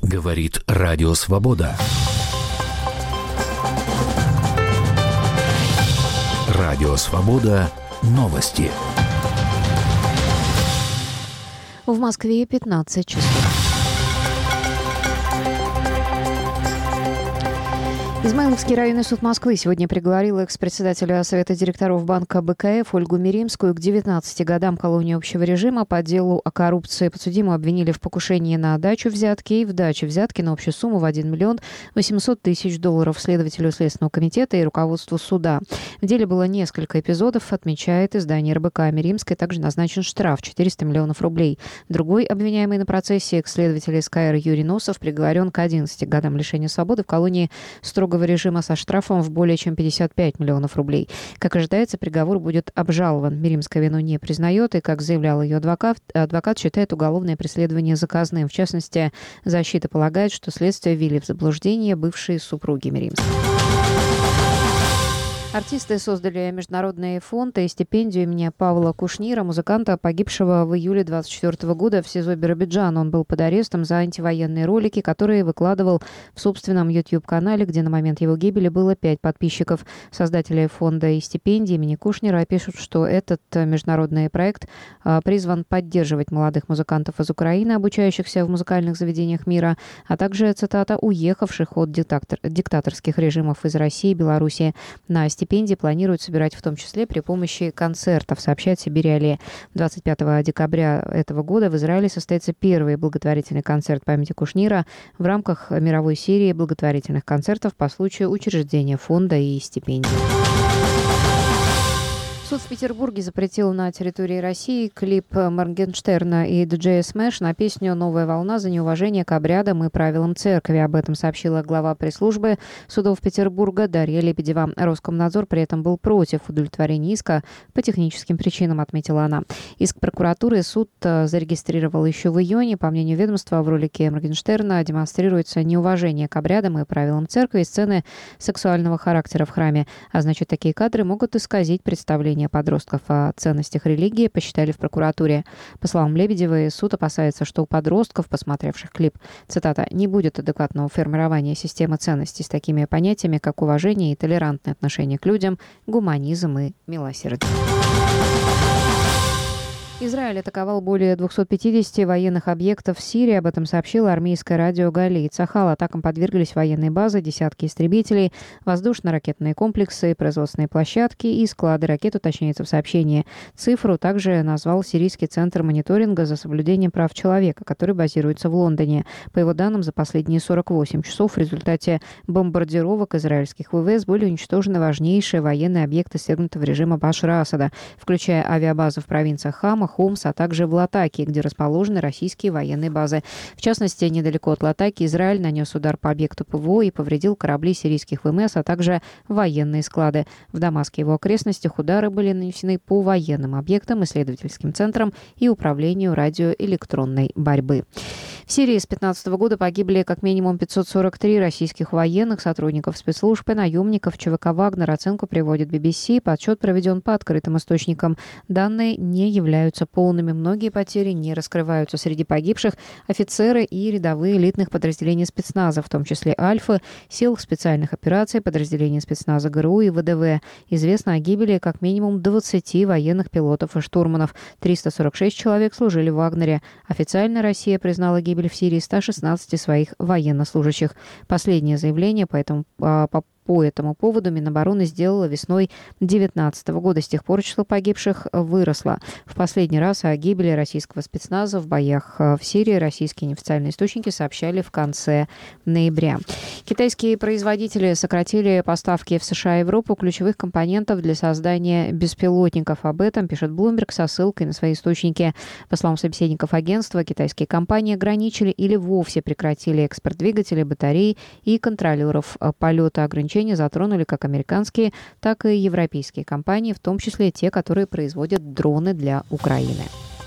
Говорит Радио Свобода. Радио Свобода. Новости. В Москве 15 часов. Измайловский районный суд Москвы сегодня приговорил экс-председателя Совета директоров банка БКФ Ольгу Меримскую к 19 годам колонии общего режима по делу о коррупции. Подсудимую обвинили в покушении на дачу взятки и в даче взятки на общую сумму в 1 миллион 800 тысяч долларов следователю Следственного комитета и руководству суда. В деле было несколько эпизодов, отмечает издание РБК. Меримской также назначен штраф 400 миллионов рублей. Другой обвиняемый на процессе, экс-следователь СКР Юрий Носов, приговорен к 11 годам лишения свободы в колонии строгого режима со штрафом в более чем 55 миллионов рублей. Как ожидается, приговор будет обжалован. Меримская вину не признает, и, как заявлял ее адвокат считает уголовное преследование заказным. В частности, защита полагает, что следствие ввели в заблуждение бывшие супруги Меримской. Артисты создали международный фонд и стипендию имени Павла Кушнира, музыканта, погибшего в июле 2024 года в СИЗО Биробиджан. Он был под арестом за антивоенные ролики, которые выкладывал в собственном YouTube-канале, где на момент его гибели было 5 подписчиков. Создатели фонда и стипендии имени Кушнира пишут, что этот международный проект призван поддерживать молодых музыкантов из Украины, обучающихся в музыкальных заведениях мира, а также, цитата, «уехавших от диктаторских режимов из России и Беларуси». На стипендии планируют собирать в том числе при помощи концертов, сообщает Сибирь-Алле. 25 декабря этого года в Израиле состоится первый благотворительный концерт памяти Кушнира в рамках мировой серии благотворительных концертов по случаю учреждения фонда и стипендий. Суд в Петербурге запретил на территории России клип Моргенштерна и диджея Смэш на песню «Новая волна» за неуважение к обрядам и правилам церкви. Об этом сообщила глава пресс-службы судов Петербурга Дарья Лебедева. Роскомнадзор при этом был против удовлетворения иска по техническим причинам, отметила она. Иск прокуратуры суд зарегистрировал еще в июне. По мнению ведомства, в ролике Моргенштерна демонстрируется неуважение к обрядам и правилам церкви и сцены сексуального характера в храме. А значит, такие кадры могут исказить представление подростков о ценностях религии, посчитали в прокуратуре. По словам Лебедевой, суд опасается, что у подростков, посмотревших клип, цитата, «не будет адекватного формирования системы ценностей с такими понятиями, как уважение и толерантное отношение к людям, гуманизм и милосердие». Израиль атаковал более 250 военных объектов в Сирии. Об этом сообщило армейское радио Галит Сахал. Атакам подверглись военные базы, десятки истребителей, воздушно-ракетные комплексы, производственные площадки и склады ракет, уточняется в сообщении. Цифру также назвал Сирийский центр мониторинга за соблюдением прав человека, который базируется в Лондоне. По его данным, за последние 48 часов в результате бомбардировок израильских ВВС были уничтожены важнейшие военные объекты свергнутого режима Башара Асада, включая авиабазы в провинциях Хама, Хомс, а также в Латакии, где расположены российские военные базы. В частности, недалеко от Латакии Израиль нанес удар по объекту ПВО и повредил корабли сирийских ВМС, а также военные склады. В Дамаске и его окрестностях удары были нанесены по военным объектам, исследовательским центрам и управлению радиоэлектронной борьбы. В Сирии с 2015 года погибли как минимум 543 российских военных, сотрудников спецслужб и наемников ЧВК «Вагнер». Оценку приводит BBC. Подсчет проведен по открытым источникам. Данные не являются полными. Многие потери не раскрываются. Среди погибших офицеры и рядовые элитных подразделений спецназа, в том числе «Альфы», сил специальных операций, подразделений спецназа ГРУ и ВДВ. Известно о гибели как минимум 20 военных пилотов и штурманов. 346 человек служили в «Вагнере». Официально Россия признала гибель в Сирии 116 своих военнослужащих. Последнее заявление по этому поводу Минобороны сделала весной 2019 года. С тех пор число погибших выросло. В последний раз о гибели российского спецназа в боях в Сирии российские неофициальные источники сообщали в конце ноября. Китайские производители сократили поставки в США и Европу ключевых компонентов для создания беспилотников. Об этом пишет Bloomberg со ссылкой на свои источники. По словам собеседников агентства, китайские компании ограничили или вовсе прекратили экспорт двигателей, батарей и контролеров полета. Ограничения затронули как американские, так и европейские компании, в том числе те, которые производят дроны для Украины.